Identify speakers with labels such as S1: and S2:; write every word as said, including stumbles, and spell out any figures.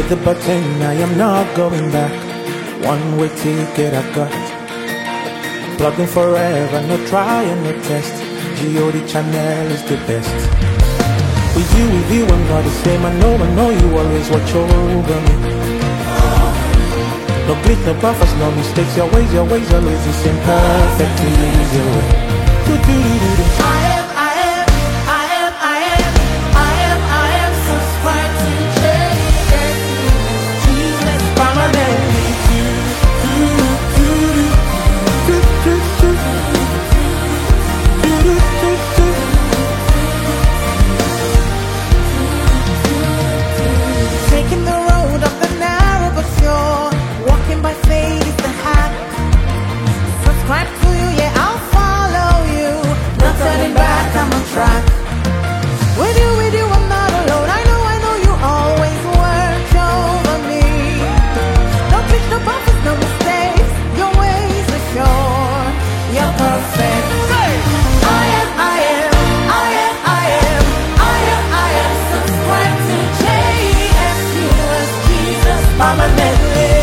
S1: the button, I am not going back. One way ticket I got. Plugging forever, no try and no test. G O D channel is the best. With you, with you, I'm not the same. I know, I know you always watch over me. No glitch, no buffers, no mistakes. Your ways, your ways, always the same. Perfectly easy way. Do, do, do, do, do.
S2: I am, I am, I am, I am, I am, I am subscribed to J S U. Jesus
S1: Permanently. Do, do, do, do, do, do, do, do, do, do.
S2: taking the road of the narrow but sure. Walking by faith is the hack. Subscribe to you, yeah, I'll follow you. Not turning back, I'm on track. With you, with you, I'm not alone. I know, I know you always watch over me. No glitch, no buffers, no mistakes. Your ways are sure. You're perfect. I am, I am, I am, I am, I am, I am subscribed to J S U as Jesus permanently.